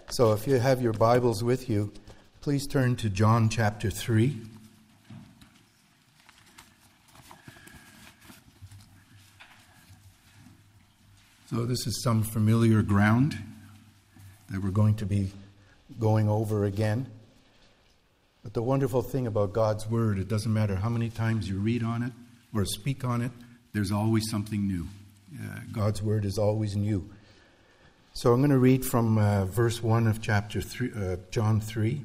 So if you have your Bibles with you, please turn to John chapter 3. So this is some familiar ground that we're going to be going over again. But the wonderful thing about God's Word, it doesn't matter how many times you read on it or speak on it, there's always something new. God's Word is always new. So I'm going to read from verse 1 of chapter 3, John 3.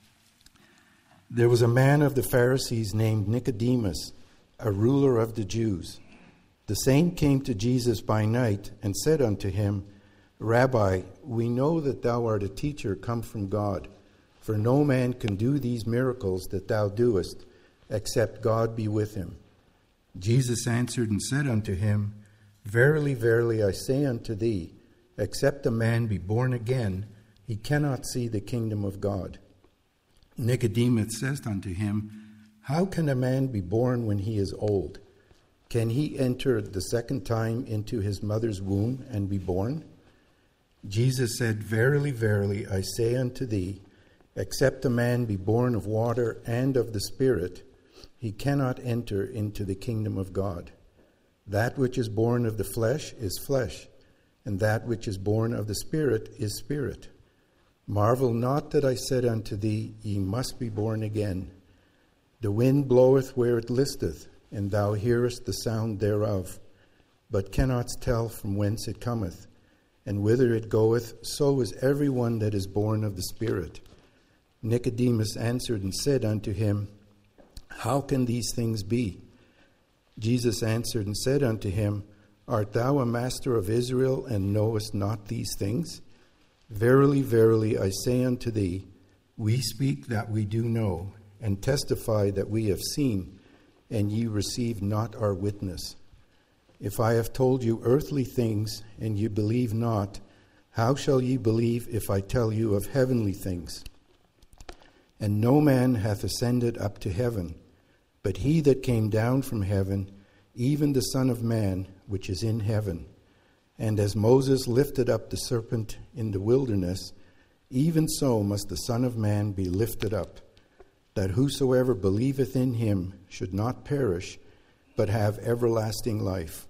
There was a man of the Pharisees named Nicodemus, a ruler of the Jews. The same came to Jesus by night and said unto him, Rabbi, we know that thou art a teacher come from God, for no man can do these miracles that thou doest, except God be with him. Jesus answered and said unto him, Verily, verily, I say unto thee, except a man be born again, he cannot see the kingdom of God. Nicodemus says unto him, How can a man be born when he is old? Can he enter the second time into his mother's womb and be born? Jesus said, Verily, verily, I say unto thee, except a man be born of water and of the Spirit, he cannot enter into the kingdom of God. That which is born of the flesh is flesh, and that which is born of the Spirit is spirit. Marvel not that I said unto thee, Ye must be born again. The wind bloweth where it listeth, and thou hearest the sound thereof, but cannot tell from whence it cometh, and whither it goeth. So is every one that is born of the Spirit. Nicodemus answered and said unto him, How can these things be? Jesus answered and said unto him, Art thou a master of Israel, and knowest not these things? Verily, verily, I say unto thee, we speak that we do know, and testify that we have seen, and ye receive not our witness. If I have told you earthly things, and ye believe not, how shall ye believe if I tell you of heavenly things? And no man hath ascended up to heaven, but he that came down from heaven, even the Son of Man, which is in heaven. And as Moses lifted up the serpent in the wilderness, even so must the Son of Man be lifted up, that whosoever believeth in him should not perish, but have everlasting life.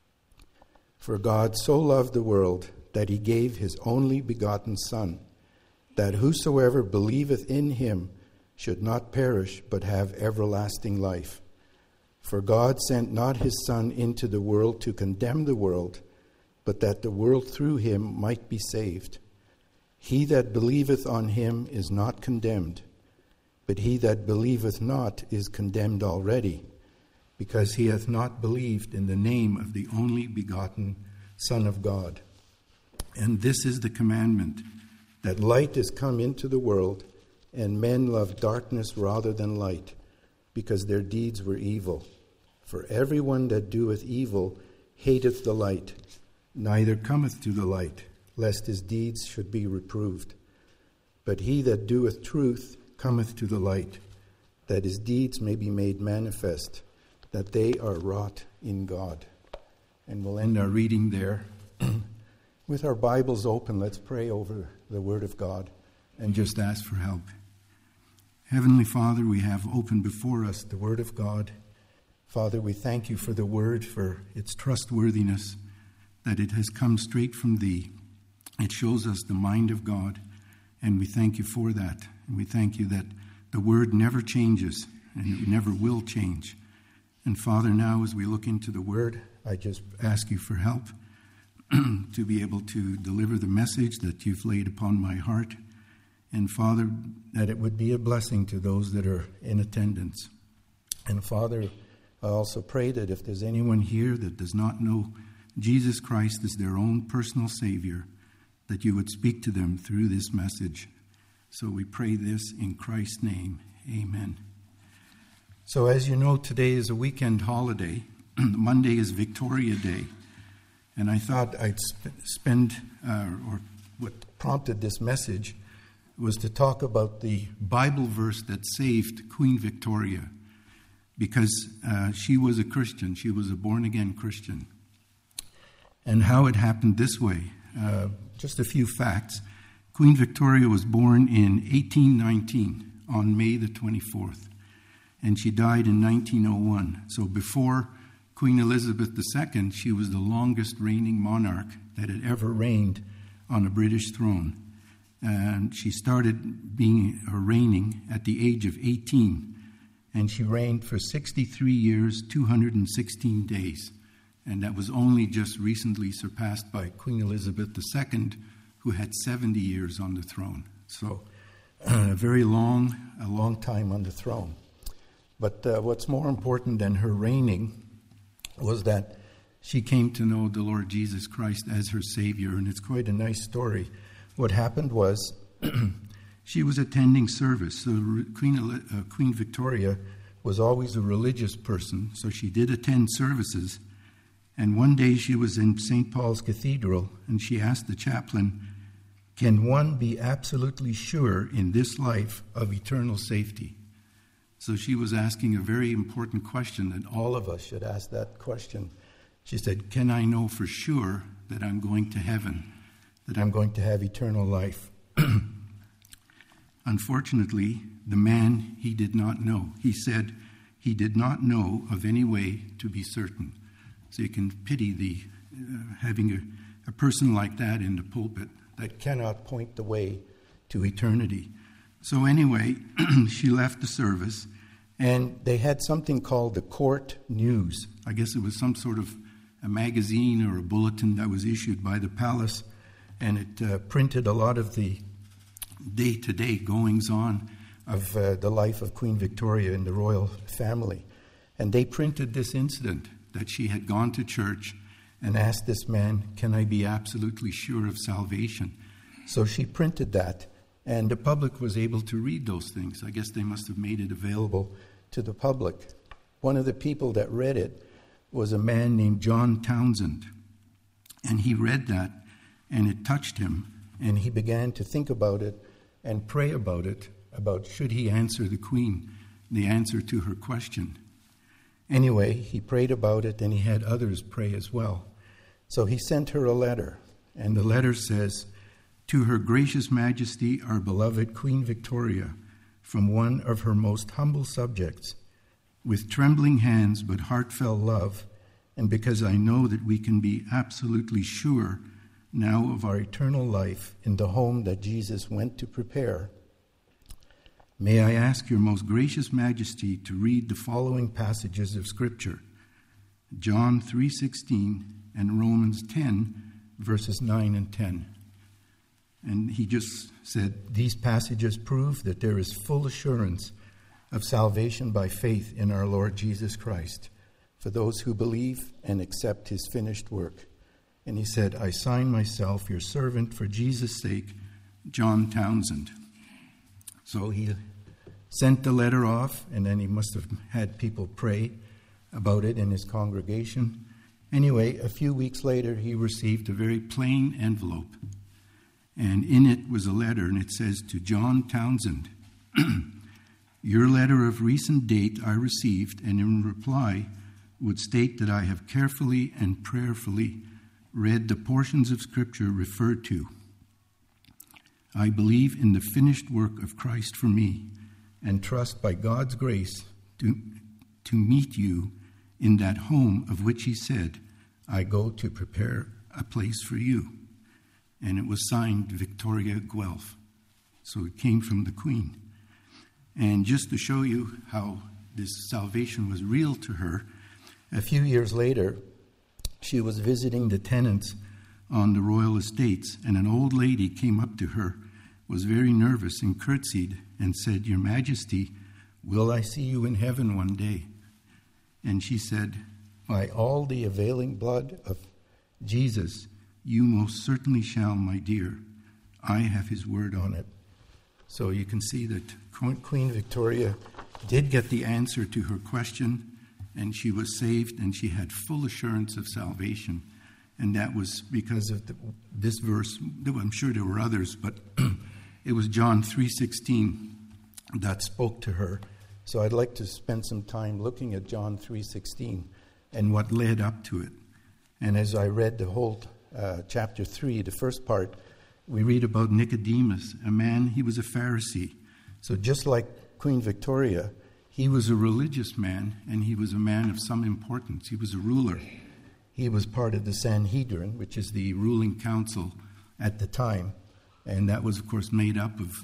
For God so loved the world that he gave his only begotten Son, that whosoever believeth in him should not perish, but have everlasting life. For God sent not his Son into the world to condemn the world, but that the world through him might be saved. He that believeth on him is not condemned, but he that believeth not is condemned already, because he hath not believed in the name of the only begotten Son of God. And this is the commandment, that light is come into the world, and men love darkness rather than light, because their deeds were evil. For every one that doeth evil hateth the light, neither cometh to the light, lest his deeds should be reproved. But he that doeth truth cometh to the light, that his deeds may be made manifest, that they are wrought in God. And we'll end our reading there. With our Bibles open, let's pray over the Word of God and just ask for help. Heavenly Father, we have open before us the Word of God. Father, we thank you for the Word, for its trustworthiness, that it has come straight from thee. It shows us the mind of God, and we thank you for that. And we thank you that the Word never changes, and it never will change. And Father, now as we look into the Word, I just ask you for help to be able to deliver the message that you've laid upon my heart. And Father, that it would be a blessing to those that are in attendance. And Father, I also pray that if there's anyone here that does not know Jesus Christ as their own personal Savior, that you would speak to them through this message. So we pray this in Christ's name. Amen. So as you know, today is a weekend holiday. Monday is Victoria Day. And I thought I'd spend, or what prompted this message was to talk about the Bible verse that saved Queen Victoria, because she was a Christian. She was a born-again Christian. And how it happened this way. Just a few facts. Queen Victoria was born in 1819 on May the 24th, and she died in 1901. So before Queen Elizabeth II, she was the longest reigning monarch that had ever reigned on a British throne. And she started reigning at the age of 18, and she reigned for 63 years, 216 days. And that was only just recently surpassed by Queen Elizabeth II, who had 70 years on the throne. So a long time on the throne. But what's more important than her reigning was that she came to know the Lord Jesus Christ as her Savior, and it's quite a nice story. What happened was she was attending service. So Queen Victoria was always a religious person, so she did attend services. And one day she was in St. Paul's Cathedral, and she asked the chaplain, "Can one be absolutely sure in this life of eternal safety?" So she was asking a very important question, and all of us should ask that question. She said, "Can I know for sure that I'm going to heaven, that I'm going to have eternal life?" Unfortunately, the man, he did not know. He said he did not know of any way to be certain. So you can pity having a person like that in the pulpit that cannot point the way to eternity. So anyway, she left the service, and they had something called the Court News. I guess it was some sort of a magazine or a bulletin that was issued by the palace, and it printed a lot of the day-to-day goings-on of the life of Queen Victoria and the royal family. And they printed this incident, that she had gone to church and asked this man, "Can I be absolutely sure of salvation?" So she printed that, and the public was able to read those things. I guess they must have made it available to the public. One of the people that read it was a man named John Townsend, and he read that, and it touched him, and he began to think about it and pray about it, about should he answer the Queen the answer to her question. Anyway, he prayed about it, and he had others pray as well. So he sent her a letter, and the letter says, "To Her Gracious Majesty, our beloved Queen Victoria, from one of her most humble subjects, with trembling hands but heartfelt love, and because I know that we can be absolutely sure now of our eternal life in the home that Jesus went to prepare, may I ask your most gracious Majesty to read the following passages of Scripture, John 3:16 and Romans 10, verses 9 and 10. And he just said, "These passages prove that there is full assurance of salvation by faith in our Lord Jesus Christ for those who believe and accept his finished work." And he said, "I sign myself, your servant, for Jesus' sake, John Townsend." So he sent the letter off, and then he must have had people pray about it in his congregation. Anyway, a few weeks later, he received a very plain envelope, and in it was a letter, and it says, "To John Townsend, your letter of recent date I received, and in reply would state that I have carefully and prayerfully read the portions of Scripture referred to. I believe in the finished work of Christ for me, and trust by God's grace to meet you in that home of which he said, I go to prepare a place for you." And it was signed Victoria Guelph. So it came from the Queen. And just to show you how this salvation was real to her, a few years later, she was visiting the tenants on the royal estates, and an old lady came up to her, was very nervous, and curtsied and said, "Your Majesty, will I see you in heaven one day?" And she said, "By all the availing blood of Jesus, you most certainly shall, my dear. I have his word on it." So you can see that Queen Victoria did get the answer to her question, and she was saved, and she had full assurance of salvation. And that was because of this verse. I'm sure there were others, but it was John 3:16 that spoke to her. So I'd like to spend some time looking at John 3:16 and what led up to it. And as I read the whole chapter 3, the first part, we read about Nicodemus, a man, he was a Pharisee. So just like Queen Victoria, he was a religious man, and he was a man of some importance. He was a ruler. He was part of the Sanhedrin, which is the ruling council at the time. And that was, of course, made up of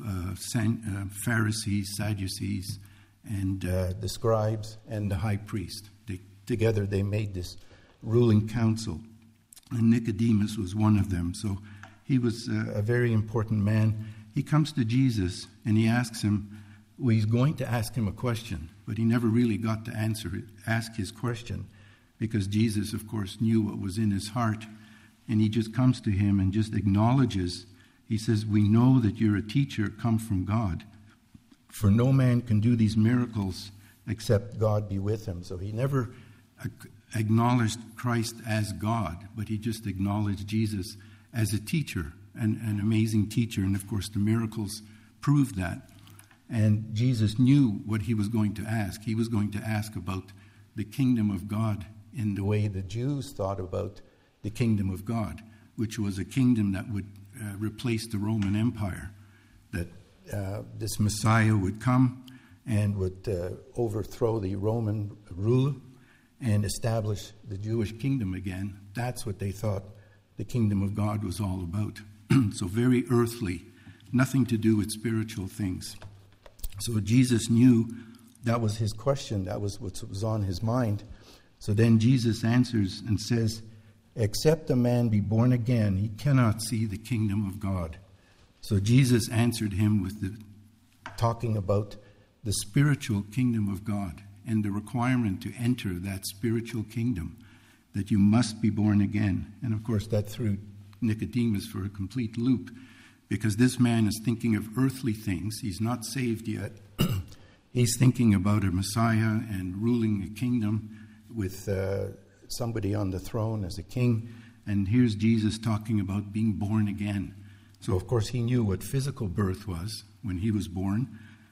Pharisees, Sadducees, and the scribes and the high priest. Together they made this ruling council. And Nicodemus was one of them. So he was a very important man. He comes to Jesus and he asks him, well, he's going to ask him a question, but he never really got to ask his question, because Jesus, of course, knew what was in his heart. And he just comes to him and just acknowledges. He says, we know that you're a teacher come from God. For no man can do these miracles except God be with him. So he never acknowledged Christ as God, but he just acknowledged Jesus as a teacher, an amazing teacher. And of course, the miracles proved that. And Jesus knew what he was going to ask. He was going to ask about the kingdom of God in the way the Jews thought about the kingdom of God, which was a kingdom that would replace the Roman Empire, that this Messiah would come and would overthrow the Roman rule and establish the Jewish kingdom again. That's what they thought the kingdom of God was all about. So very earthly, nothing to do with spiritual things. So Jesus knew that was his question. That was what was on his mind. So then Jesus answers and says, except a man be born again, he cannot see the kingdom of God. So Jesus answered him with talking about the spiritual kingdom of God and the requirement to enter that spiritual kingdom, that you must be born again. And of course that threw Nicodemus for a complete loop, because this man is thinking of earthly things. He's not saved yet. He's thinking about a Messiah and ruling a kingdom with somebody on the throne as a king. And here's Jesus talking about being born again. So, of course, he knew what physical birth was when he was born.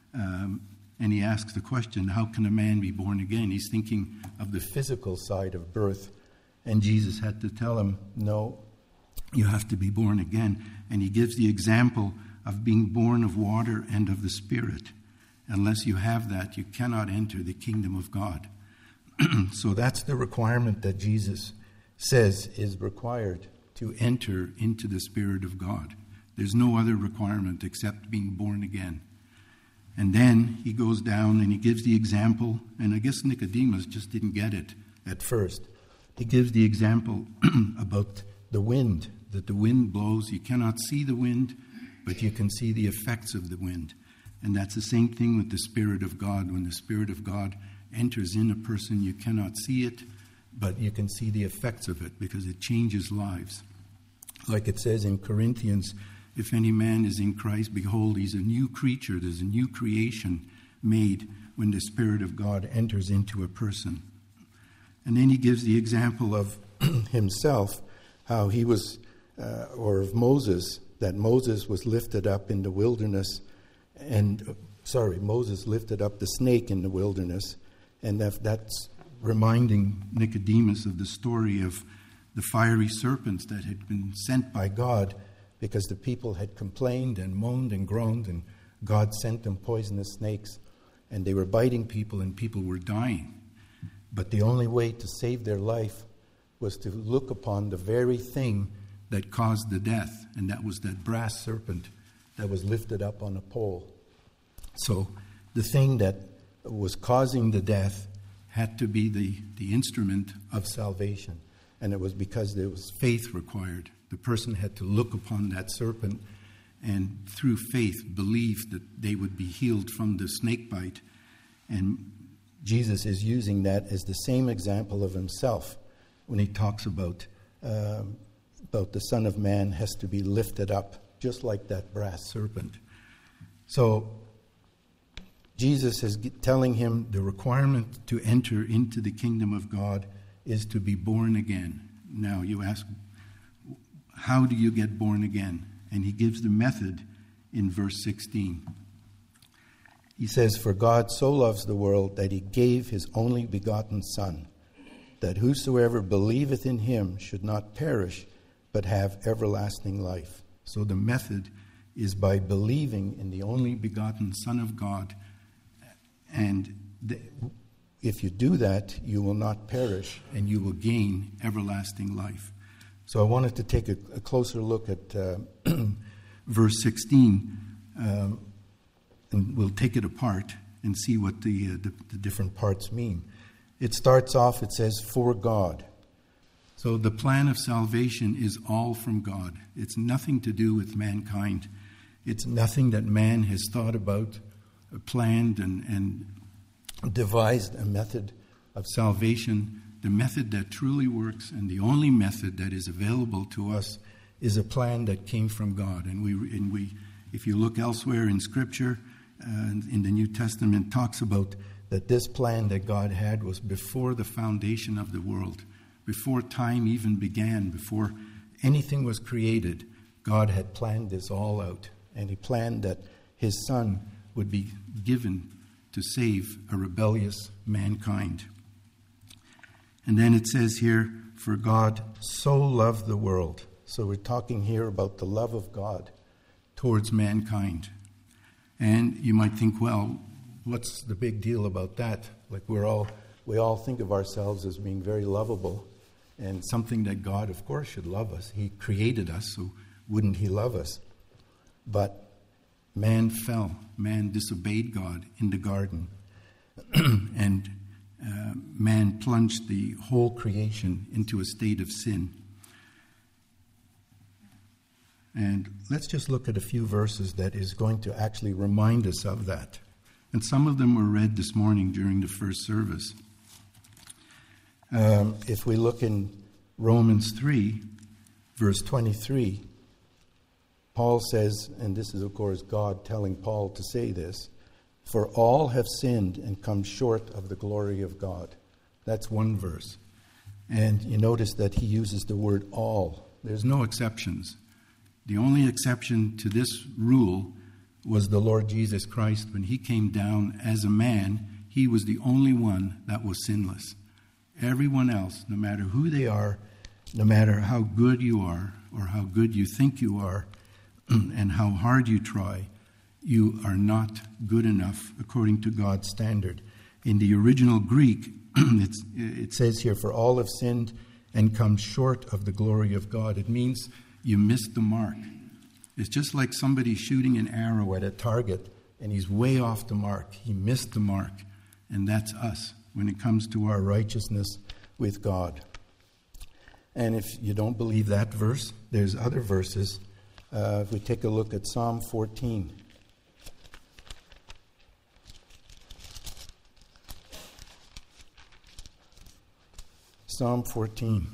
And he asks the question, how can a man be born again? He's thinking of the physical side of birth. And Jesus had to tell him, no, you have to be born again. And he gives the example of being born of water and of the Spirit. Unless you have that, you cannot enter the kingdom of God. So that's the requirement that Jesus says is required to enter into the Spirit of God. There's no other requirement except being born again. And then he goes down and he gives the example, and I guess Nicodemus just didn't get it at first. He gives the example about the wind, that the wind blows. You cannot see the wind, but you can see the effects of the wind. And that's the same thing with the Spirit of God. When the Spirit of God enters in a person, you cannot see it, but you can see the effects of it because it changes lives. Like it says in Corinthians, if any man is in Christ, behold, he's a new creature. There's a new creation made when the Spirit of God enters into a person. And then he gives the example of himself, how he was, or of Moses, that Moses was lifted up in the wilderness, Moses lifted up the snake in the wilderness, and that's reminding Nicodemus of the story of the fiery serpents that had been sent by God because the people had complained and moaned and groaned, and God sent them poisonous snakes, and they were biting people and people were dying. But the only way to save their life was to look upon the very thing that caused the death, and that was that brass serpent that was lifted up on a pole. So the thing that was causing the death had to be the instrument of salvation. And it was because there was faith required. The person had to look upon that serpent and through faith believe that they would be healed from the snake bite. And Jesus is using that as the same example of himself when he talks about the Son of Man has to be lifted up, just like that brass serpent. So Jesus is telling him the requirement to enter into the kingdom of God is to be born again. Now you ask, how do you get born again? And he gives the method in verse 16. He says, for God so loves the world that he gave his only begotten Son, that whosoever believeth in him should not perish, but have everlasting life. So the method is by believing in the only begotten Son of God. And if you do that, you will not perish and you will gain everlasting life. So I wanted to take a closer look at verse 16, and we'll take it apart and see what the different parts mean. It starts off, it says, for God. So the plan of salvation is all from God. It's nothing to do with mankind. It's nothing that man has thought about, planned, and devised a method of salvation. The method that truly works and the only method that is available to us is a plan that came from God. And we if you look elsewhere in Scripture, in the New Testament, talks about that this plan that God had was before the foundation of the world, before time even began, before anything was created. God had planned this all out, and He planned that His Son would be given to save a rebellious mankind. And then it says here, for God so loved the world. So we're talking here about the love of God towards mankind. And you might think, well, what's the big deal about that? Like we all think of ourselves as being very lovable, and something that God, of course, should love us. He created us, so wouldn't He love us? But man fell. Man disobeyed God in the garden. And man plunged the whole creation into a state of sin. And let's just look at a few verses that is going to actually remind us of that. And some of them were read this morning during the first service. If we look in Romans 3, verse 23, Paul says, and this is of course God telling Paul to say this, for all have sinned and come short of the glory of God. That's one verse. And you notice that he uses the word all. There's no exceptions. The only exception to this rule was the Lord Jesus Christ. When He came down as a man, He was the only one that was sinless. Everyone else, no matter who they are, no matter how good you are or how good you think you are, and how hard you try, you are not good enough according to God's standard. In the original Greek, it says here, for all have sinned and come short of the glory of God. It means you missed the mark. It's just like somebody shooting an arrow at a target and he's way off the mark. He missed the mark. And that's us when it comes to our righteousness with God. And if you don't believe that verse, there's other verses. If we take a look at Psalm 14. Psalm 14.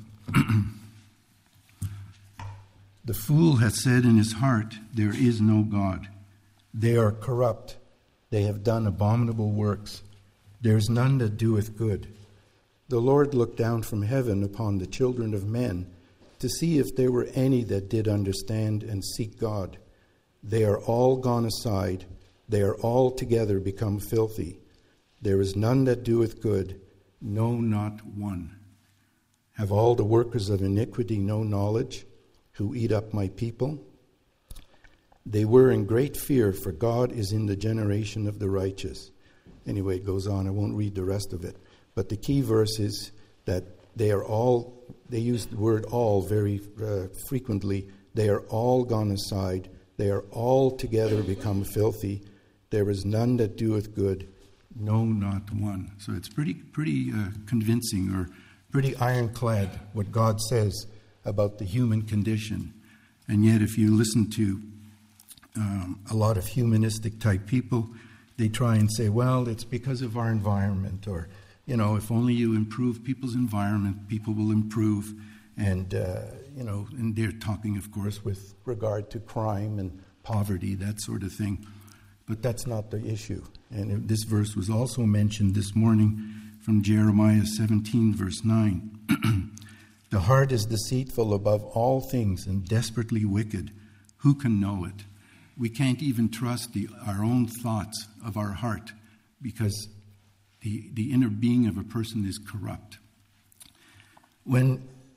The fool hath said in his heart, there is no God. They are corrupt. They have done abominable works. There is none that doeth good. The Lord looked down from heaven upon the children of men to see if there were any that did understand and seek God. They are all gone aside. They are all together become filthy. There is none that doeth good, no, not one. Have all the workers of iniquity no knowledge, who eat up my people? They were in great fear, for God is in the generation of the righteous. Anyway, it goes on. I won't read the rest of it. But the key verse is that they use the word all very frequently. They are all gone aside. They are all together become filthy. There is none that doeth good, no, not one. So it's pretty convincing, or pretty ironclad what God says about the human condition. And yet if you listen to a lot of humanistic type people, they try and say, well, it's because of our environment, or, if only you improve people's environment, people will improve. And, and they're talking, of course, with regard to crime and poverty, that sort of thing. But that's not the issue. And this verse was also mentioned this morning from Jeremiah 17, verse 9. The heart is deceitful above all things and desperately wicked. Who can know it? We can't even trust our own thoughts of our heart, because the inner being of a person is corrupt. When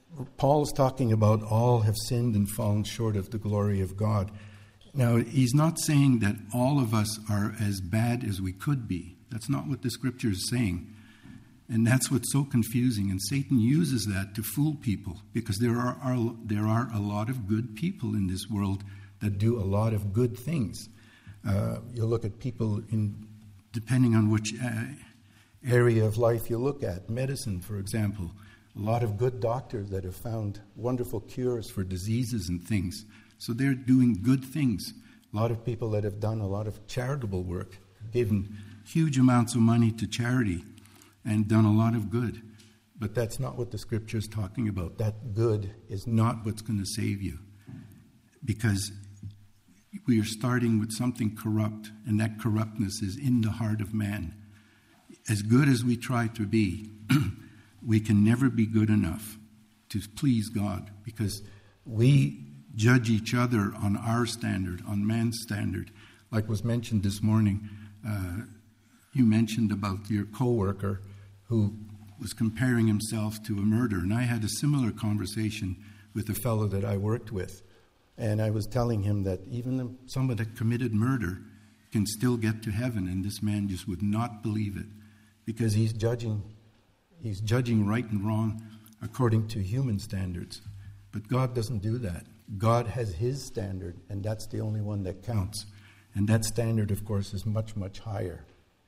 Paul's talking about all have sinned and fallen short of the glory of God. Now, he's not saying that all of us are as bad as we could be. That's not what the scripture is saying. And that's what's so confusing. And Satan uses that to fool people, because there are a lot of good people in this world that do a lot of good things. You look at people depending on which area of life you look at. Medicine, for example. A lot of good doctors that have found wonderful cures for diseases and things. So they're doing good things. A lot of people that have done a lot of charitable work, given huge amounts of money to charity and done a lot of good. But that's not what the scripture is talking about. That good is not what's going to save you. Because we are starting with something corrupt, and that corruptness is in the heart of man. As good as we try to be, we can never be good enough to please God, because we judge each other on our standard, on man's standard. Like was mentioned this morning, you mentioned about your coworker who was comparing himself to a murderer. And I had a similar conversation with a fellow that I worked with. And I was telling him that even someone that committed murder can still get to heaven, and this man just would not believe it, because he's judging right and wrong according to human standards. But God doesn't do that. God has his standard, and that's the only one that counts. And that standard, of course, is much, much higher.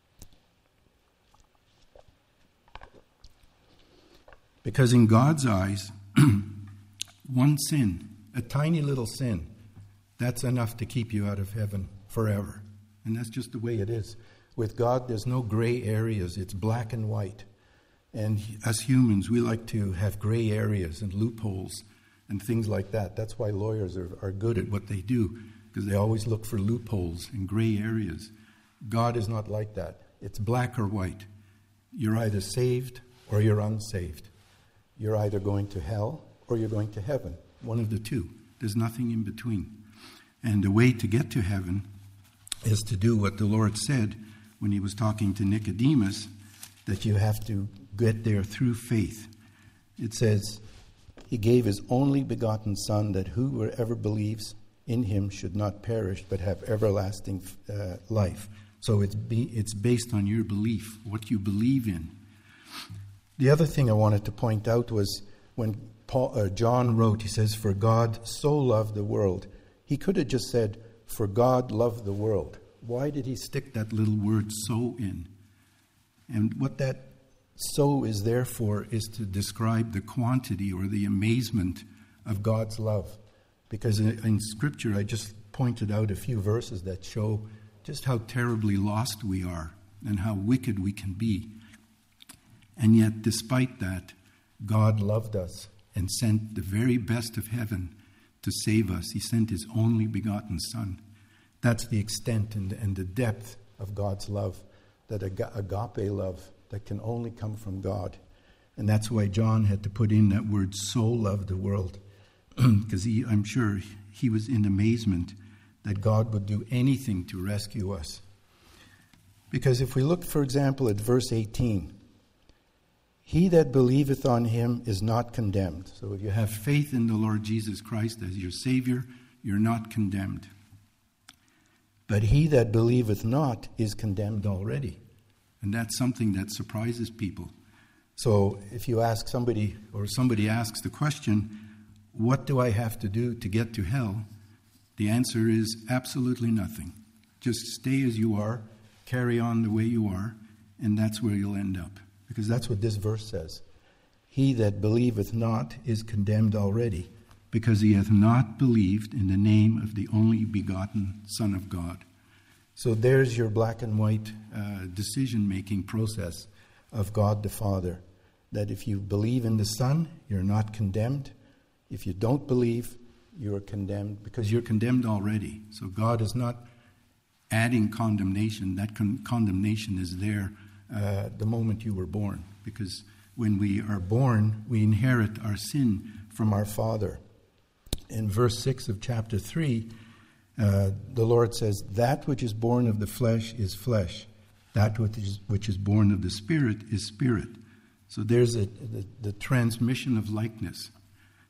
Because in God's eyes, one sin, a tiny little sin, that's enough to keep you out of heaven forever. And that's just the way it is. With God, there's no gray areas. It's black and white. And as humans, we like to have gray areas and loopholes and things like that. That's why lawyers are good at what they do, because they always look for loopholes and gray areas. God is not like that. It's black or white. You're either saved or you're unsaved. You're either going to hell or you're going to heaven. One of the two. There's nothing in between. And the way to get to heaven is to do what the Lord said when he was talking to Nicodemus, that you have to get there through faith. It says, he gave his only begotten Son, that whoever believes in him should not perish but have everlasting life. So it's based on your belief, what you believe in. The other thing I wanted to point out was when John wrote, he says, for God so loved the world. He could have just said, for God loved the world. Why did he stick that little word so in? And what that so is there for is to describe the quantity or the amazement of God's love. Because in Scripture, I just pointed out a few verses that show just how terribly lost we are and how wicked we can be. And yet, despite that, God loved us and sent the very best of heaven to save us. He sent his only begotten Son. That's the extent and the depth of God's love, that agape love that can only come from God. And that's why John had to put in that word, so loved the world, because I'm sure he was in amazement that God would do anything to rescue us. Because if we look, for example, at verse 18, he that believeth on him is not condemned. So if you have faith in the Lord Jesus Christ as your Savior, you're not condemned. But he that believeth not is condemned already. And that's something that surprises people. So if you ask somebody, or somebody asks the question, what do I have to do to get to hell? The answer is absolutely nothing. Just stay as you are, carry on the way you are, and that's where you'll end up. Because that's what this verse says. He that believeth not is condemned already, because he hath not believed in the name of the only begotten Son of God. So there's your black and white decision-making process of God the Father. That if you believe in the Son, you're not condemned. If you don't believe, you're condemned, because you're condemned already. So God is not adding condemnation. That condemnation is there the moment you were born. Because when we are born, we inherit our sin from our Father. In verse 6 of chapter 3, the Lord says, that which is born of the flesh is flesh. That which is born of the Spirit is spirit. So there's the transmission of likeness.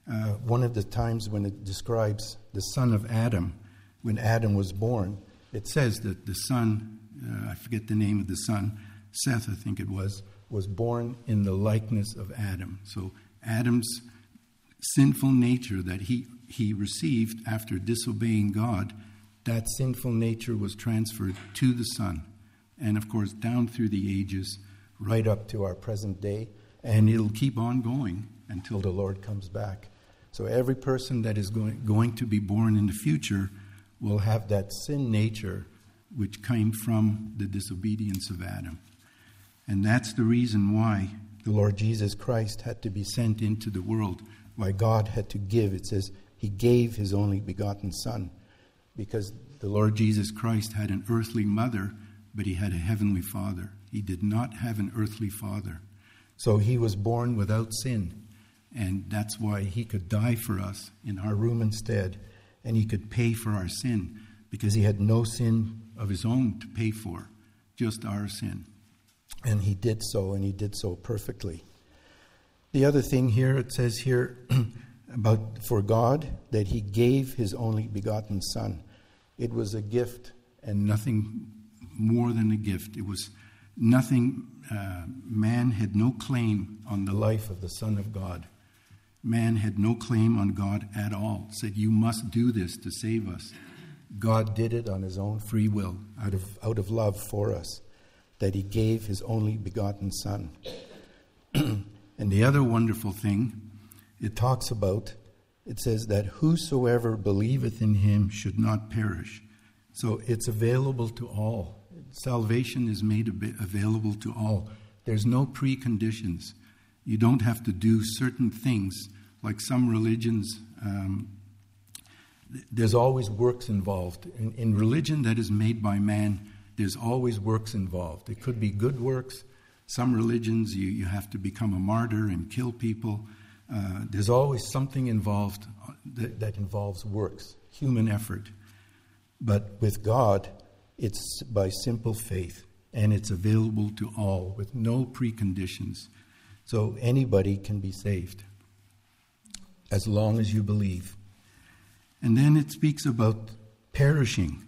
one of the times when it describes the son of Adam, when Adam was born, it says that the son, I forget the name of the son, Seth I think it was born in the likeness of Adam. So Adam's sinful nature that he received after disobeying God, that sinful nature was transferred to the Son. And of course, down through the ages, right up to our present day, and it'll keep on going until the Lord comes back. So every person that is going to be born in the future will have that sin nature which came from the disobedience of Adam. And that's the reason why the Lord Jesus Christ had to be sent into the world, why God had to give. It says he gave his only begotten Son, because the Lord Jesus Christ had an earthly mother, but he had a heavenly Father. He did not have an earthly father. So he was born without sin, and that's why he could die for us in our room instead, and he could pay for our sin, because he had no sin of his own to pay for, just our sin. And he did so, and he did so perfectly. The other thing here, it says here about for God, that he gave his only begotten Son. It was a gift and nothing more than a gift. It was nothing, man had no claim on the life of the Son of God. Man had no claim on God at all. Said, you must do this to save us. God did it on his own free will, out of love for us, that he gave his only begotten Son. And the other wonderful thing, it talks about, it says that whosoever believeth in him should not perish. So it's available to all. Salvation is made available to all. There's no preconditions. You don't have to do certain things like some religions. There's always works involved. In religion that is made by man, there's always works involved. It could be good works. Some religions, you have to become a martyr and kill people. There's always something involved that involves works, human effort. But with God, it's by simple faith, and it's available to all with no preconditions. So anybody can be saved as long as you believe. And then it speaks about perishing,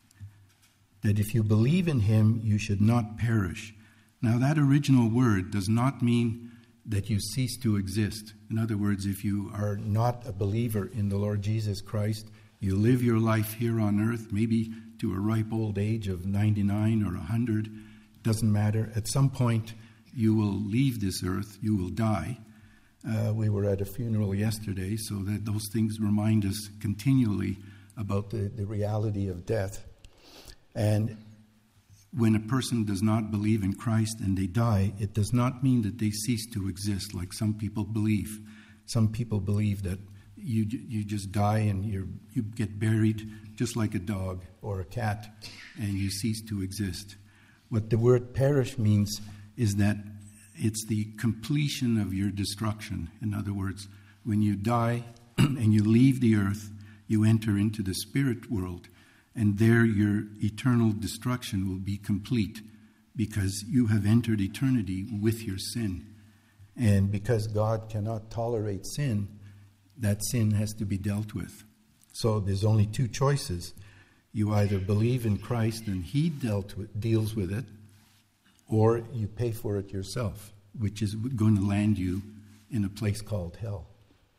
that if you believe in him, you should not perish. Now, that original word does not mean that you cease to exist. In other words, if you are not a believer in the Lord Jesus Christ, you live your life here on earth, maybe to a ripe old age of 99 or 100, doesn't matter. At some point, you will leave this earth, you will die. We were at a funeral yesterday, so that those things remind us continually about the reality of death. And when a person does not believe in Christ and they die, it does not mean that they cease to exist like some people believe. Some people believe that you just die and you get buried just like a dog or a cat and you cease to exist. What the word perish means is that it's the completion of your destruction. In other words, when you die and you leave the earth, you enter into the spirit world, and there your eternal destruction will be complete because you have entered eternity with your sin. And because God cannot tolerate sin, that sin has to be dealt with. So there's only two choices. You either believe in Christ and he deals with it, or you pay for it yourself, which is going to land you in a place called hell.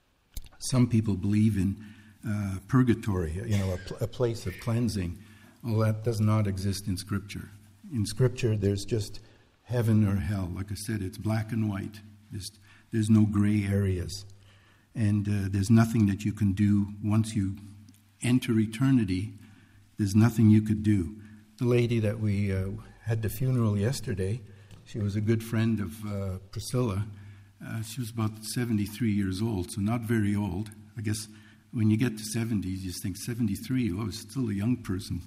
Some people believe in purgatory, a place of cleansing. Well, that does not exist in Scripture. In Scripture, there's just heaven or hell. Like I said, it's black and white. There's no gray areas. And there's nothing that you can do once you enter eternity. There's nothing you could do. The lady that we had the funeral yesterday, she was a good friend of Priscilla. She was about 73 years old, so not very old. I guess when you get to 70s, you just think 73, oh, still a young person.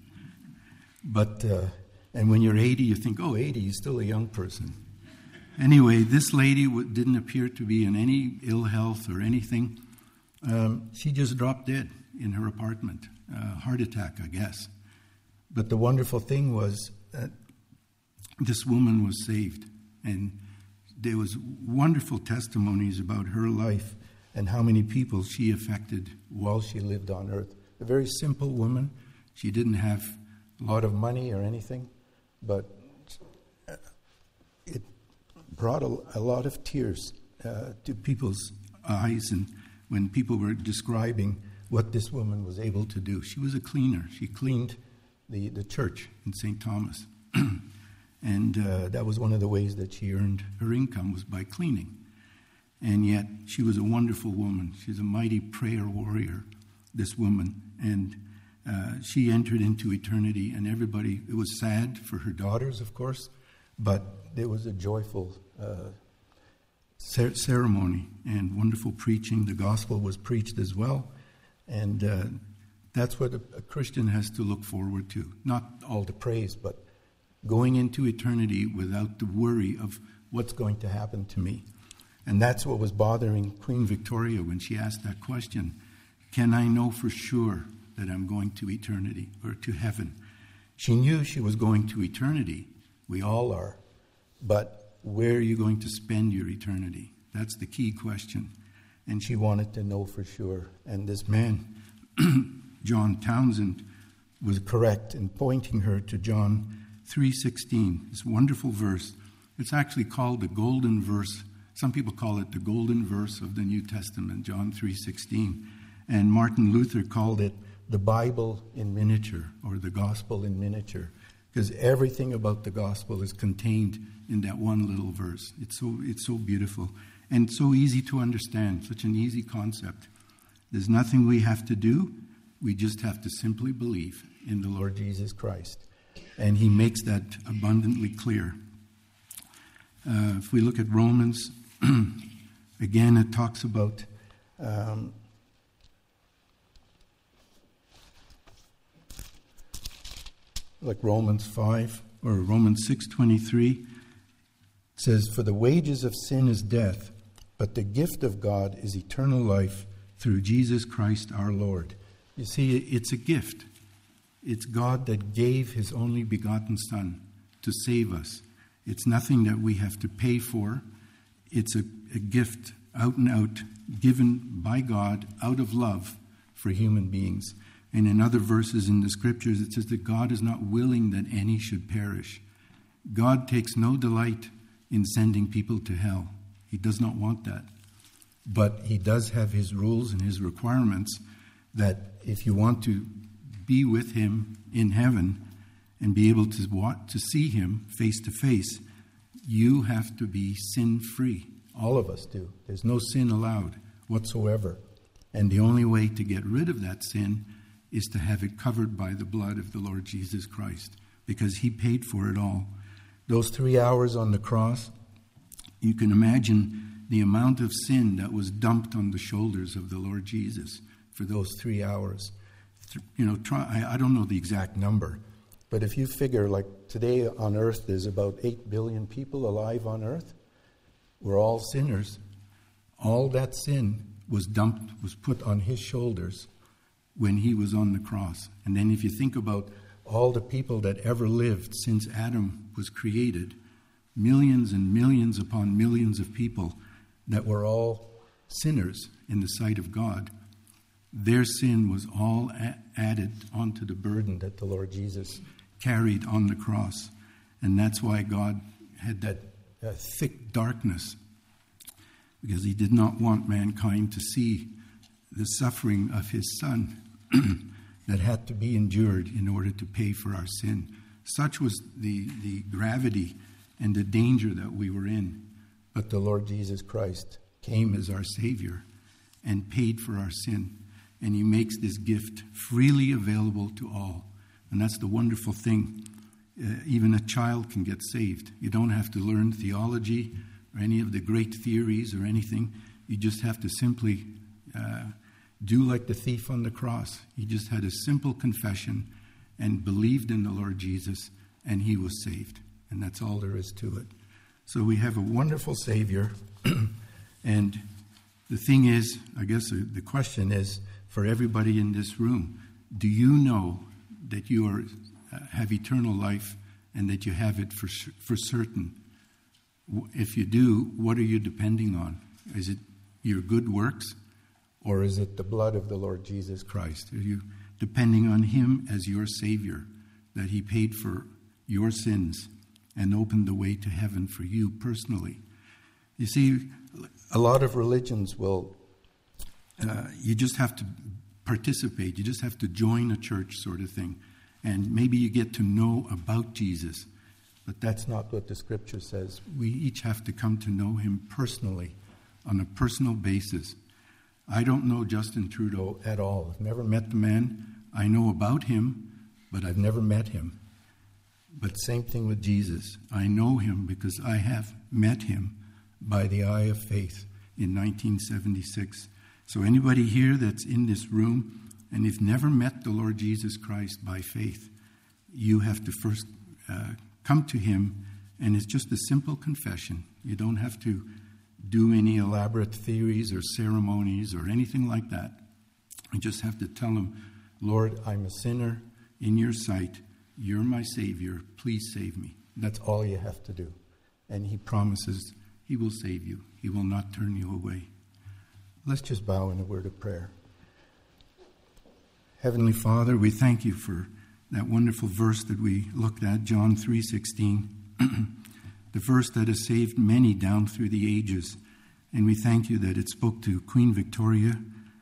But, and when you're 80, you think, oh, 80, you're still a young person. Anyway, this lady didn't appear to be in any ill health or anything. She just dropped dead in her apartment. Heart attack, I guess. But the wonderful thing was that this woman was saved. And there was wonderful testimonies about her life and how many people she affected while she lived on earth. A very simple woman. She didn't have a lot of money or anything, but it brought a lot of tears to people's eyes, and when people were describing what this woman was able to do. She was a cleaner. She cleaned the church in St. Thomas. And that was one of the ways that she earned her income, was by cleaning. And yet, she was a wonderful woman. She's a mighty prayer warrior, this woman. And she entered into eternity, and everybody, it was sad for her daughters, of course, but there was a joyful ceremony and wonderful preaching. The gospel was preached as well. And that's what a Christian has to look forward to. Not all the praise, but going into eternity without the worry of what's going to happen to me. And that's what was bothering Queen Victoria when she asked that question. Can I know for sure that I'm going to eternity or to heaven? She knew she was going to eternity. We all are. But where are you going to spend your eternity? That's the key question. And she wanted to know for sure. And this man, John Townsend, was correct in pointing her to John 3:16, this wonderful verse. It's actually called the golden verse. Some people call it the golden verse of the New Testament, John 3:16. And Martin Luther called it the Bible in miniature, or the gospel in miniature, because everything about the gospel is contained in that one little verse. It's so beautiful and so easy to understand, such an easy concept. There's nothing we have to do. We just have to simply believe in the Lord Jesus Christ. And he makes that abundantly clear. If we look at Romans, again, it talks about like Romans 5 or Romans 6:23. It says, "For the wages of sin is death, but the gift of God is eternal life through Jesus Christ our Lord." You see, it's a gift. It's God that gave his only begotten Son to save us. It's nothing that we have to pay for. It's a gift out and out, given by God out of love for human beings. And in other verses in the scriptures, it says that God is not willing that any should perish. God takes no delight in sending people to hell. He does not want that. But he does have his rules and his requirements that if you want to be with him in heaven and be able to see him face to face, you have to be sin-free. All of us do. There's no sin allowed whatsoever. And the only way to get rid of that sin is to have it covered by the blood of the Lord Jesus Christ, because he paid for it all. Those 3 hours on the cross, you can imagine the amount of sin that was dumped on the shoulders of the Lord Jesus for those 3 hours. You know, I don't know the exact number, but if you figure, like today on earth, there's about 8 billion people alive on earth. We're all sinners. All that sin was put on his shoulders when he was on the cross. And then if you think about all the people that ever lived since Adam was created, millions and millions upon millions of people that were all sinners in the sight of God, their sin was all added onto the burden that the Lord Jesus carried on the cross. And that's why God had that thick darkness, because he did not want mankind to see the suffering of his Son that had to be endured in order to pay for our sin. Such was the gravity and the danger that we were in. But the Lord Jesus Christ came as our Savior and paid for our sin. And he makes this gift freely available to all. And that's the wonderful thing. Even a child can get saved. You don't have to learn theology or any of the great theories or anything. You just have to simply do like the thief on the cross. He just had a simple confession and believed in the Lord Jesus, and he was saved. And that's all there is to it. So we have a wonderful Savior. And the thing is, I guess the question is, for everybody in this room, do you know that you have eternal life and that you have it for certain? If you do, what are you depending on? Is it your good works? Or is it the blood of the Lord Jesus Christ? Are you depending on him as your Savior, that he paid for your sins and opened the way to heaven for you personally? You see, a lot of religions will, you just have to participate. You just have to join a church sort of thing. And maybe you get to know about Jesus. But that's not what the scripture says. We each have to come to know him personally, on a personal basis. I don't know Justin Trudeau at all. I've never met the man. I know about him, but I've never met him. But same thing with Jesus. I know him because I have met him by the eye of faith in 1976. So anybody here that's in this room, and you've never met the Lord Jesus Christ by faith, you have to first come to him, and it's just a simple confession. You don't have to do any elaborate theories or ceremonies or anything like that. You just have to tell him, Lord, I'm a sinner in your sight. You're my Savior. Please save me. That's all you have to do. And he promises he will save you. He will not turn you away. Let's just bow in a word of prayer. Heavenly Father, we thank you for that wonderful verse that we looked at, John 3:16, the verse that has saved many down through the ages. And we thank you that it spoke to Queen Victoria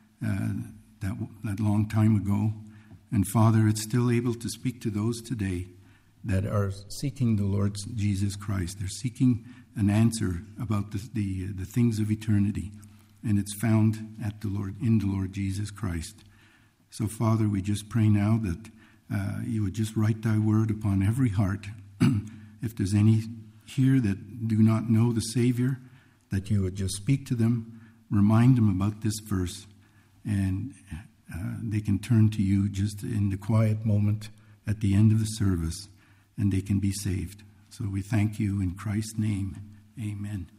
that long time ago. And Father, it's still able to speak to those today that are seeking the Lord Jesus Christ. They're seeking an answer about the things of eternity. And it's found at in the Lord Jesus Christ. So, Father, we just pray now that you would just write thy word upon every heart. If there's any here that do not know the Savior, that you would just speak to them, remind them about this verse, and they can turn to you just in the quiet moment at the end of the service, and they can be saved. So we thank you in Christ's name. Amen.